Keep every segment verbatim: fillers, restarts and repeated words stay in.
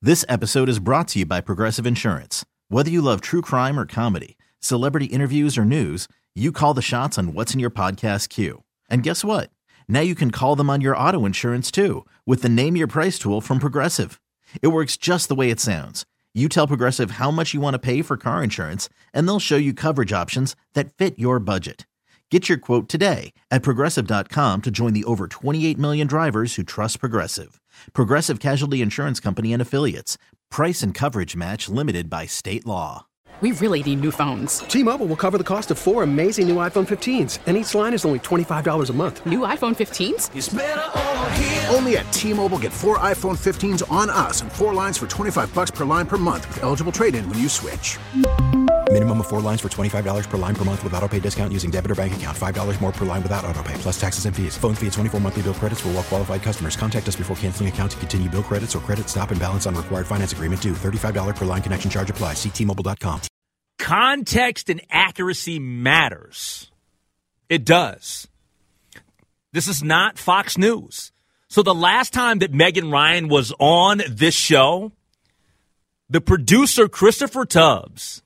This episode is brought to you by Progressive Insurance. Whether you love true crime or comedy, celebrity interviews or news, you call the shots on what's in your podcast queue. And guess what? Now you can call them on your auto insurance too with the Name Your Price tool from Progressive. It works just the way it sounds. You tell Progressive how much you want to pay for car insurance, and they'll show you coverage options that fit your budget. Get your quote today at Progressive dot com to join the over twenty-eight million drivers who trust Progressive. Progressive Casualty Insurance Company and Affiliates. Price and coverage match limited by state law. We really need new phones. T-Mobile will cover the cost of four amazing new iPhone fifteens, and each line is only twenty-five dollars a month. New iPhone fifteens? It's better over here. Only at T-Mobile, get four iPhone fifteens on us and four lines for twenty-five bucks per line per month with eligible trade-in when you switch. Minimum of four lines for twenty-five dollars per line per month with autopay discount using debit or bank account. five dollars more per line without autopay, plus taxes and fees. Phone fee at twenty-four monthly bill credits for well-qualified customers. Contact us before canceling account to continue bill credits or credit stop and balance on required finance agreement due. thirty-five dollars per line connection charge applies. See T Mobile dot com. Context and accuracy matters. It does. This is not Fox News. So the last time that Megan Ryan was on this show, the producer, Christopher Tubbs,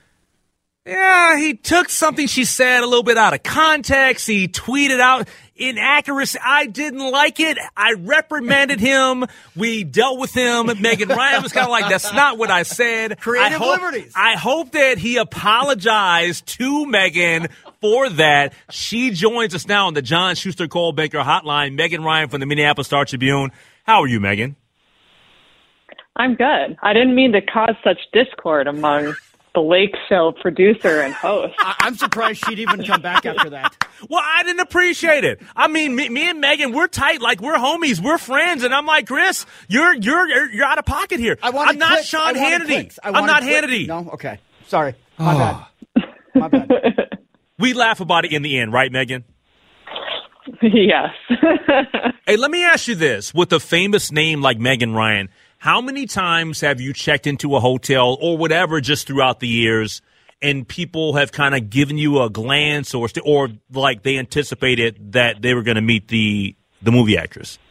yeah, he took something she said a little bit out of context. He tweeted out inaccuracy. I didn't like it. I reprimanded him. We dealt with him. Megan Ryan was kind of like, that's not what I said. Creative I hope, liberties. I hope that he apologized to Megan for that. She joins us now on the John Schuster Cole Baker Hotline. Megan Ryan from the Minneapolis Star Tribune. How are you, Megan? I'm good. I didn't mean to cause such discord among the Lake Show producer and host. I- I'm surprised she'd even come back after that. Well, I didn't appreciate it. I mean, me, me and Megan, we're tight, like we're homies, we're friends, and I'm like, Chris, you're you're you're out of pocket here. I wanted I'm not clicks. Sean I wanted Hannity. clicks. I I'm wanted not clicks. Hannity. No, okay, sorry, my bad. My bad. We laugh about it in the end, right, Megan? Yes. Hey, let me ask you this: with a famous name like Megan Ryan, how many times have you checked into a hotel or whatever just throughout the years, and people have kind of given you a glance or or like they anticipated that they were going to meet the the movie actress?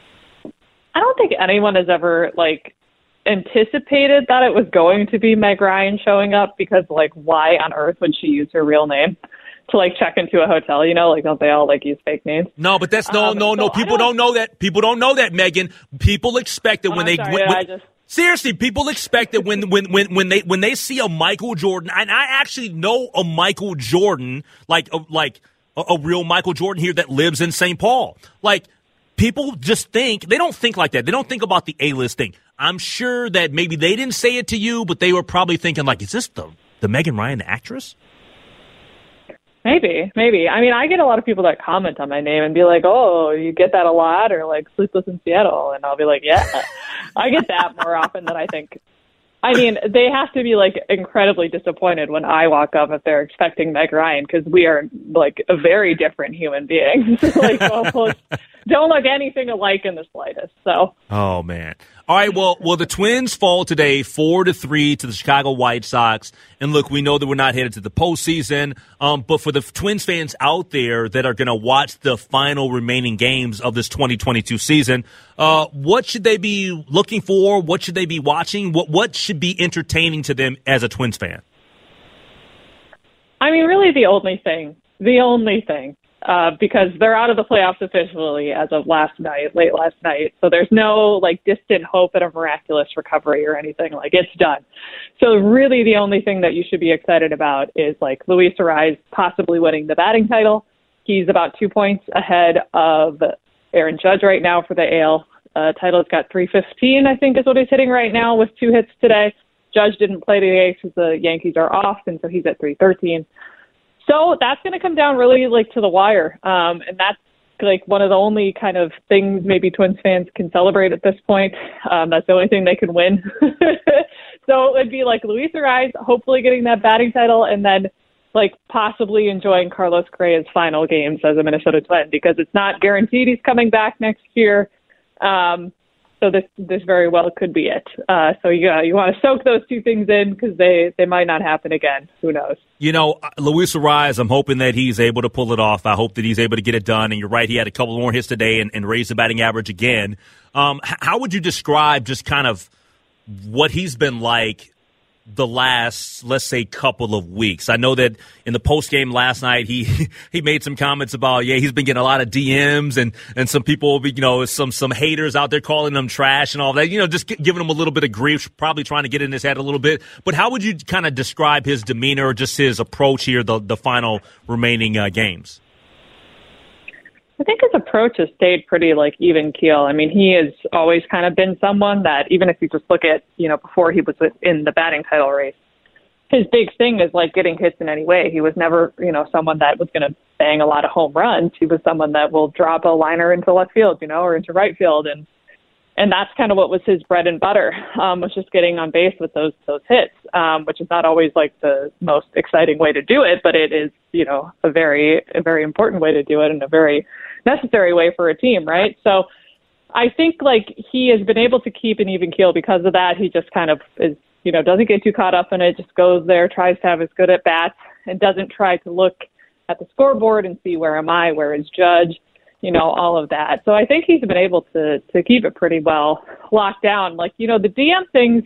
I don't think anyone has ever, like, anticipated that it was going to be Meg Ryan showing up because, like, why on earth would she use her real name to, like, check into a hotel? You know, like, don't they all, like, use fake names? No, but that's no, um, no, no. so People don't, don't know that. People don't know that, Megan. People expect it Oh, when I'm they sorry, when, I when- just- seriously. People expect it when when when when they when they see a Michael Jordan, and I actually know a Michael Jordan, like a, like a, a real Michael Jordan here that lives in Saint Paul. Like, people just think they don't think like that. They don't think about the A-list thing. I'm sure that maybe they didn't say it to you, but they were probably thinking like, is this the the Megan Ryan actress? Maybe, maybe. I mean, I get a lot of people that comment on my name and be like, oh, you get that a lot? Or, like, Sleepless in Seattle. And I'll be like, yeah. I get that more often than I think. I mean, they have to be, like, incredibly disappointed when I walk up if they're expecting Meg Ryan, because we are, like, a very different human beings. Like, almost don't look anything alike in the slightest. So. Oh, man. All right, well, well, the Twins fall today four to three to the Chicago White Sox. And look, we know that we're not headed to the postseason, um, but for the Twins fans out there that are going to watch the final remaining games of this twenty twenty-two season, uh, what should they be looking for? What should they be watching? What what should be entertaining to them as a Twins fan? I mean, really the only thing, the only thing. Uh, because they're out of the playoffs officially as of last night, late last night. So there's no, like, distant hope and a miraculous recovery or anything. Like, it's done. So really the only thing that you should be excited about is, like, Luis Arraez possibly winning the batting title. He's about two points ahead of Aaron Judge right now for the A L uh, title. It's got three fifteen, I think, is what he's hitting right now with two hits today. Judge didn't play today because the Yankees are off, and so he's at three thirteen. So that's going to come down really, like, to the wire. Um, and that's, like, one of the only kind of things maybe Twins fans can celebrate at this point. Um, that's the only thing they can win. So it would be, like, Luis Arraez hopefully getting that batting title, and then, like, possibly enjoying Carlos Correa's final games as a Minnesota Twin, because it's not guaranteed he's coming back next year. Um, So this this very well could be it. Uh, so you uh, you want to soak those two things in because they, they might not happen again. Who knows? You know, Luis Arraez, I'm hoping that he's able to pull it off. I hope that he's able to get it done. And you're right, he had a couple more hits today and, and raised the batting average again. Um, how would you describe just kind of what he's been like the last, let's say, couple of weeks. I know that in the post game last night, he he made some comments about, yeah, he's been getting a lot of D Ms and and some people, you know, some some haters out there calling him trash and all that, you know, just giving him a little bit of grief, probably trying to get in his head a little bit. But how would you kind of describe his demeanor or just his approach here, the the final remaining uh, games? I think his approach has stayed pretty like even keel. I mean, he has always kind of been someone that even if you just look at, you know, before he was in the batting title race, his big thing is like getting hits in any way. He was never, you know, someone that was going to bang a lot of home runs. He was someone that will drop a liner into left field, you know, or into right field. And and that's kind of what was his bread and butter, um, was just getting on base with those those hits, um, which is not always like the most exciting way to do it, but it is, you know, a very, a very important way to do it and a very necessary way for a team, right? So I think like he has been able to keep an even keel because of that. He just kind of is, you know, doesn't get too caught up in it, just goes there, tries to have as good at bats, and doesn't try to look at the scoreboard and see where am I, where is Judge, you know, all of that. So I think he's been able to to keep it pretty well locked down. Like, you know, the D M things,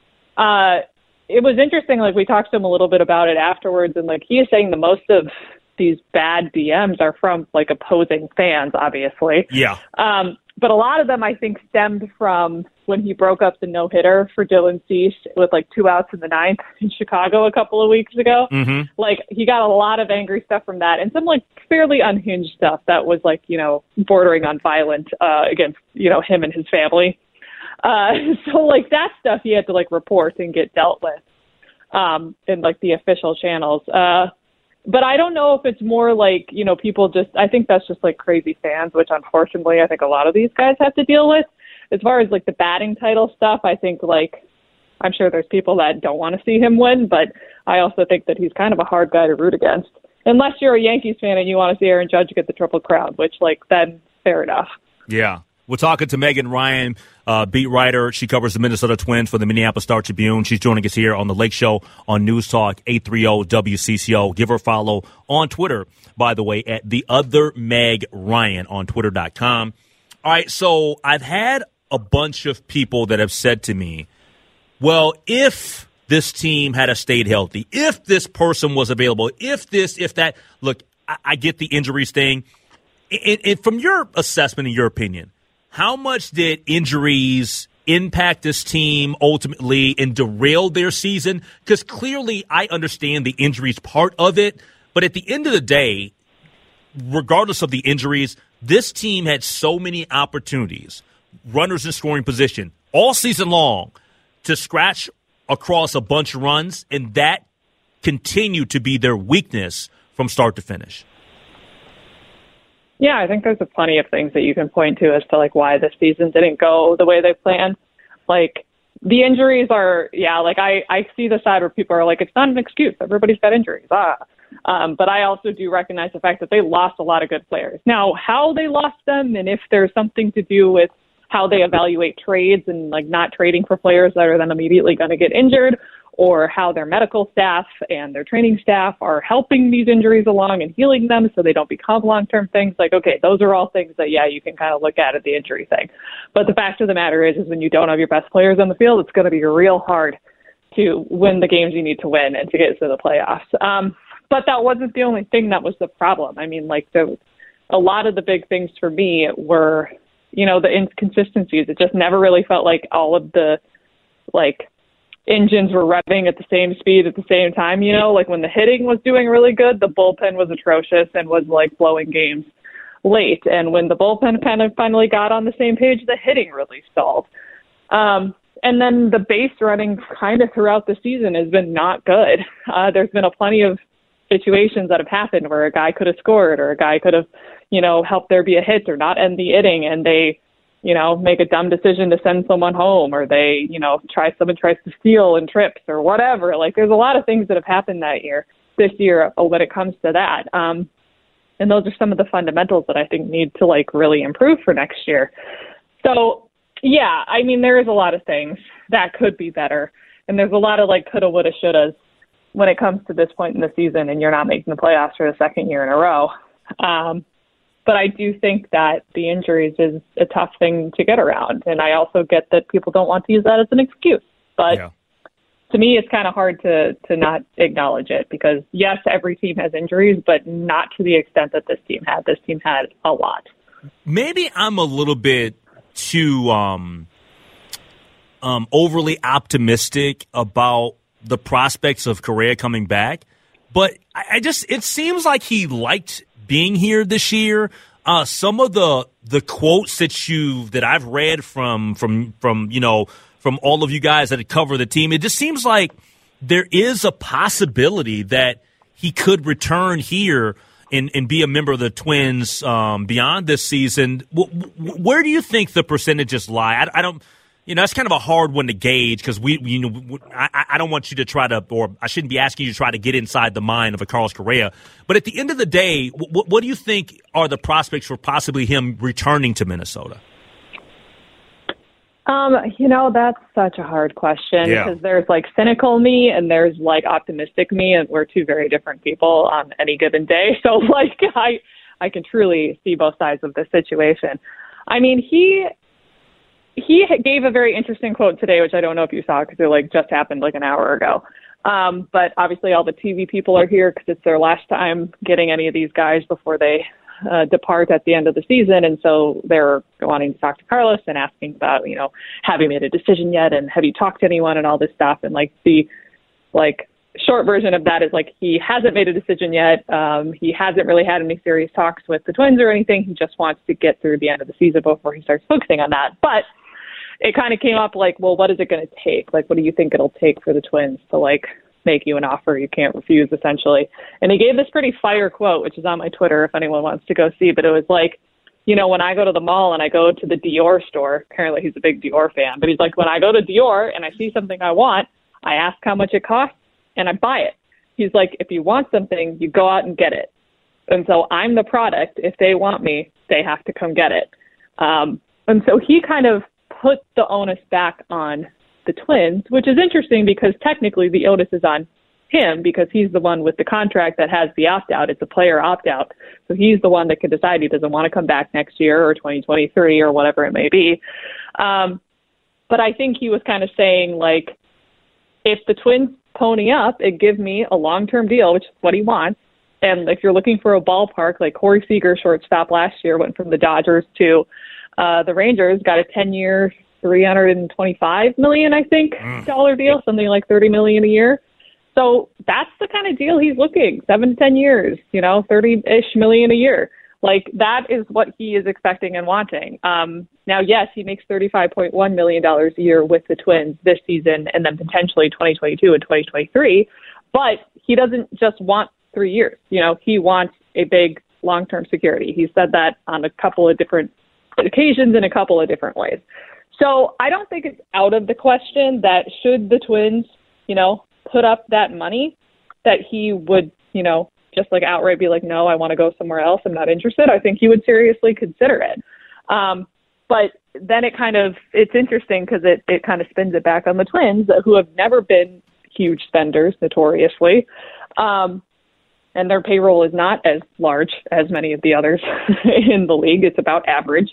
uh, it was interesting. Like, we talked to him a little bit about it afterwards, and like he is saying the most of these bad D Ms are from like opposing fans, obviously. Yeah. Um, but a lot of them, I think, stemmed from when he broke up the no-hitter for Dylan Cease with like two outs in the ninth in Chicago a couple of weeks ago. Mm-hmm. Like, he got a lot of angry stuff from that and some like fairly unhinged stuff that was like, you know, bordering on violent uh, against, you know, him and his family. Uh, so like that stuff he had to like report and get dealt with um, in like the official channels. Uh, But I don't know if it's more like, you know, people just, I think that's just like crazy fans, which unfortunately I think a lot of these guys have to deal with. As far as like the batting title stuff, I think like, I'm sure there's people that don't want to see him win, but I also think that he's kind of a hard guy to root against. Unless you're a Yankees fan and you want to see Aaron Judge get the Triple Crown, which like then fair enough. Yeah. We're talking to Megan Ryan, uh, beat writer. She covers the Minnesota Twins for the Minneapolis Star Tribune. She's joining us here on the Lake Show on News Talk eight thirty W C C O. Give her a follow on Twitter, by the way, at the other Meg Ryan on twitter dot com. All right, so I've had a bunch of people that have said to me, well, if this team had stayed healthy, if this person was available, if this, if that, look, I, I get the injuries thing. It, it, from your assessment and your opinion, how much did injuries impact this team ultimately and derail their season? Because clearly I understand the injuries part of it, but at the end of the day, regardless of the injuries, this team had so many opportunities, runners in scoring position, all season long, to scratch across a bunch of runs, and that continued to be their weakness from start to finish. Yeah, I think there's a plenty of things that you can point to as to like why this season didn't go the way they planned. Like the injuries are, yeah, like I, I see the side where people are like, it's not an excuse. Everybody's got injuries. Ah. Um, but I also do recognize the fact that they lost a lot of good players. Now, how they lost them and if there's something to do with how they evaluate trades and like not trading for players that are then immediately going to get injured, or how their medical staff and their training staff are helping these injuries along and healing them so they don't become long-term things. Like, okay, those are all things that, yeah, you can kind of look at at the injury thing. But the fact of the matter is, is when you don't have your best players on the field, it's going to be real hard to win the games you need to win and to get to the playoffs. Um, but that wasn't the only thing that was the problem. I mean, like, the, a lot of the big things for me were, you know, the inconsistencies. It just never really felt like all of the, like, engines were revving at the same speed at the same time, you know, like when the hitting was doing really good, the bullpen was atrocious and was like blowing games late. And when the bullpen kind of finally got on the same page, the hitting really stalled. Um, and then the base running kind of throughout the season has been not good. Uh, there's been a plenty of situations that have happened where a guy could have scored or a guy could have, you know, helped there be a hit or not end the inning, and they, you know, make a dumb decision to send someone home, or they, you know, try someone tries to steal and trips or whatever. Like, there's a lot of things that have happened that year, this year, when it comes to that. Um, and those are some of the fundamentals that I think need to like really improve for next year. So, yeah, I mean, there is a lot of things that could be better, and there's a lot of like coulda, woulda, shouldas when it comes to this point in the season, and you're not making the playoffs for the second year in a row. Um, But I do think that the injuries is a tough thing to get around. And I also get that people don't want to use that as an excuse. But yeah. to me, it's kind of hard to, to not acknowledge it because, yes, every team has injuries, but not to the extent that this team had. This team had a lot. Maybe I'm a little bit too um, um, overly optimistic about the prospects of Correa coming back. But I, I just, it seems like he liked being here this year. Uh, some of the the quotes that you that I've read from from from you know from all of you guys that cover the team, it just seems like there is a possibility that he could return here and, and be a member of the Twins um, beyond this season. W- w- where do you think the percentages lie? I, I don't. You know, that's kind of a hard one to gauge because we, you know, I, I don't want you to try to, or I shouldn't be asking you to try to get inside the mind of a Carlos Correa. But at the end of the day, what, what do you think are the prospects for possibly him returning to Minnesota? Um, you know, that's such a hard question yeah. because there's like cynical me and there's like optimistic me, and we're two very different people on any given day. So like I, I can truly see both sides of the situation. I mean, he. He gave a very interesting quote today, which I don't know if you saw because it like just happened like an hour ago. Um, but obviously all the T V people are here because it's their last time getting any of these guys before they uh, depart at the end of the season. And so they're wanting to talk to Carlos and asking about, you know, have you made a decision yet? And have you talked to anyone and all this stuff? And like the like short version of that is like he hasn't made a decision yet. Um, he hasn't really had any serious talks with the Twins or anything. He just wants to get through the end of the season before he starts focusing on that. But it kind of came up like, well, what is it going to take? Like, what do you think it'll take for the Twins to, like, make you an offer you can't refuse, essentially? And he gave this pretty fire quote, which is on my Twitter if anyone wants to go see. But it was like, you know, when I go to the mall and I go to the Dior store, apparently he's a big Dior fan, but he's like, when I go to Dior and I see something I want, I ask how much it costs and I buy it. He's like, if you want something, you go out and get it. And so I'm the product. If they want me, they have to come get it. Um, and so he kind of put the onus back on the Twins, which is interesting because technically the onus is on him because he's the one with the contract that has the opt-out. It's a player opt-out. So he's the one that can decide he doesn't want to come back next year or twenty twenty-three or whatever it may be. Um, but I think he was kind of saying, like, if the Twins pony up and give me a long-term deal, which is what he wants, and if you're looking for a ballpark, like Corey Seager, shortstop last year, went from the Dodgers to Uh, the Rangers, got a ten-year, three hundred twenty-five million dollars, I think, mm. dollar deal, something like thirty million dollars a year. So that's the kind of deal he's looking, seven to ten years, you know, thirty-ish million a year. Like, that is what he is expecting and wanting. Um, now, yes, he makes thirty-five point one million dollars a year with the Twins this season and then potentially twenty twenty-two and twenty twenty-three, but he doesn't just want three years. You know, he wants a big long-term security. He said that on a couple of different occasions in a couple of different ways. So I don't think it's out of the question that should the Twins, you know, put up that money, that he would, you know, just like outright be like, no, I want to go somewhere else. I'm not interested. I think he would seriously consider it. Um, but then it kind of, it's interesting because it, it kind of spins it back on the Twins, who have never been huge spenders, notoriously. Um, and their payroll is not as large as many of the others in the league. It's about average.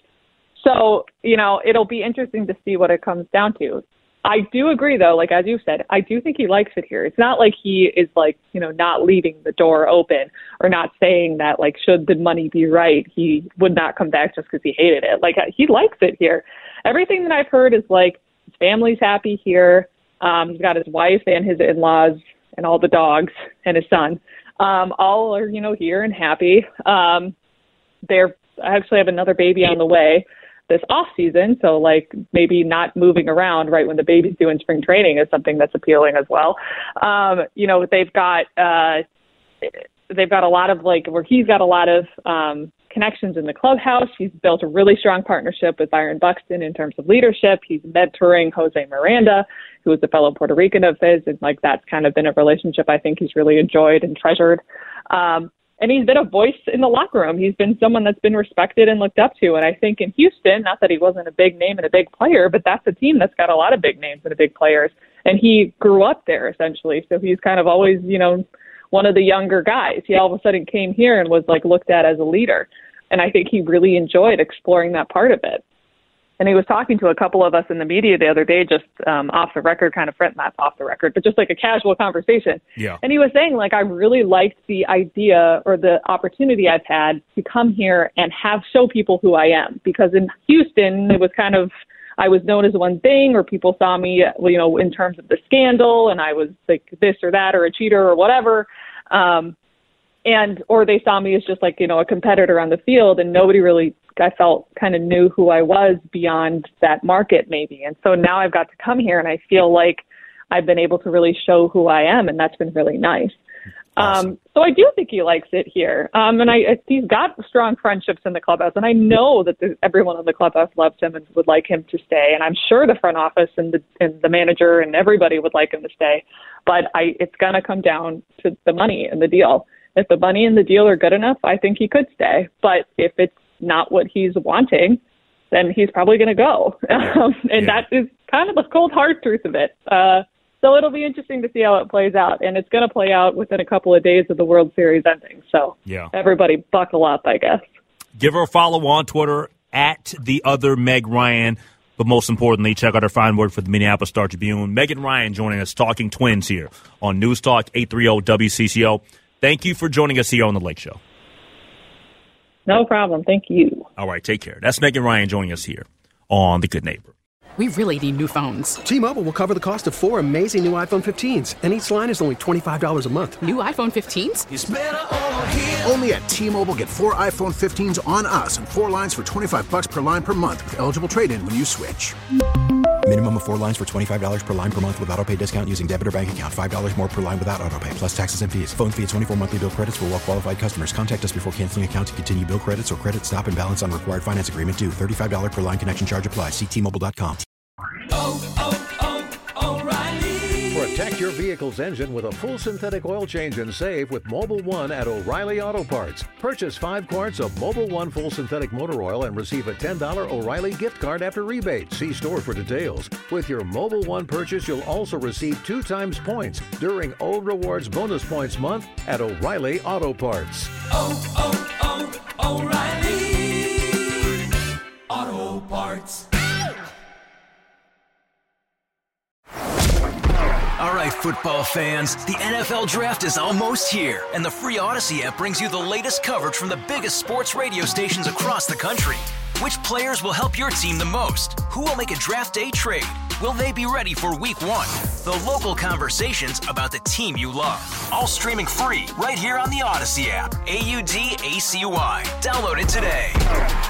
So, you know, it'll be interesting to see what it comes down to. I do agree, though, like, as you said, I do think he likes it here. It's not like he is, like, you know, not leaving the door open or not saying that, like, should the money be right, he would not come back just because he hated it. Like, he likes it here. Everything that I've heard is, like, his family's happy here. Um, he's got his wife and his in-laws and all the dogs and his son. Um, all are, you know, here and happy. Um, they're I actually have another baby on the way this off season. So like maybe not moving around right when the baby's doing spring training is something that's appealing as well. Um, you know, they've got, uh, they've got a lot of like, where he's got a lot of, um, connections in the clubhouse. He's built a really strong partnership with Byron Buxton in terms of leadership. He's mentoring Jose Miranda, who is a fellow Puerto Rican of his. And like, that's kind of been a relationship I think he's really enjoyed and treasured. Um, and he's been a voice in the locker room. He's been someone that's been respected and looked up to. And I think in Houston, not that he wasn't a big name and a big player, but that's a team that's got a lot of big names and big players. And he grew up there essentially. So he's kind of always, you know, one of the younger guys. He all of a sudden came here and was like looked at as a leader. And I think he really enjoyed exploring that part of it. And he was talking to a couple of us in the media the other day, just um, off the record, kind of, not off the record, but just like a casual conversation. Yeah. And he was saying, like, I really liked the idea or the opportunity I've had to come here and have show people who I am. Because in Houston, it was kind of, I was known as one thing, or people saw me, you know, in terms of the scandal, and I was like this or that or a cheater or whatever. Um, and, or they saw me as just like, you know, a competitor on the field, and nobody really, I felt, kind of knew who I was beyond that market maybe. And so now I've got to come here and I feel like I've been able to really show who I am, and that's been really nice. Awesome. Um, so I do think he likes it here. Um, and I, he's got strong friendships in the clubhouse, and I know that the, everyone in the clubhouse loves him and would like him to stay. And I'm sure the front office and the, and the manager and everybody would like him to stay. But I, it's going to come down to the money and the deal. If the money and the deal are good enough, I think he could stay. But if it's not what he's wanting, then he's probably going to go. Um, and yeah. that is kind of the cold hard truth of it. Uh, so it'll be interesting to see how it plays out. And it's going to play out within a couple of days of the World Series ending. So yeah. everybody buckle up, I guess. Give her a follow on Twitter at the other Meg Ryan. But most importantly, check out her fine word for the Minneapolis Star Tribune. Megan Ryan joining us, talking Twins here on News Talk eight thirty W C C O. Thank you for joining us here on The Lake Show. No problem. Thank you. All right, take care. That's Megan Ryan joining us here on The Good Neighbor. We really need new phones. T-Mobile will cover the cost of four amazing new iPhone fifteens, and each line is only twenty-five dollars a month. New iPhone fifteens? It's better over here. Only at T-Mobile, get four iPhone fifteens on us and four lines for twenty-five bucks per line per month with eligible trade-in when you switch. Minimum of four lines for twenty-five dollars per line per month with autopay discount using debit or bank account. five dollars more per line without autopay, plus taxes and fees. Phone fee at twenty-four monthly bill credits for well-qualified customers. Contact us before canceling account to continue bill credits or credit stop and balance on required finance agreement due. thirty-five dollars per line connection charge applies. See T Mobile dot com. Oh, oh, oh, O'Reilly. Protect your vehicle's engine with a full synthetic oil change and save with Mobil one at O'Reilly Auto Parts. Purchase five quarts of Mobil one full synthetic motor oil and receive a ten dollars O'Reilly gift card after rebate. See store for details. With your Mobil one purchase, you'll also receive two times points during O Rewards Bonus Points Month at O'Reilly Auto Parts. Oh, oh, oh, O'Reilly Auto Parts. All right, football fans, the N F L Draft is almost here, and the free Odyssey app brings you the latest coverage from the biggest sports radio stations across the country. Which players will help your team the most? Who will make a draft day trade? Will they be ready for week one? The local conversations about the team you love. All streaming free right here on the Odyssey app. A U D A C Y. Download it today.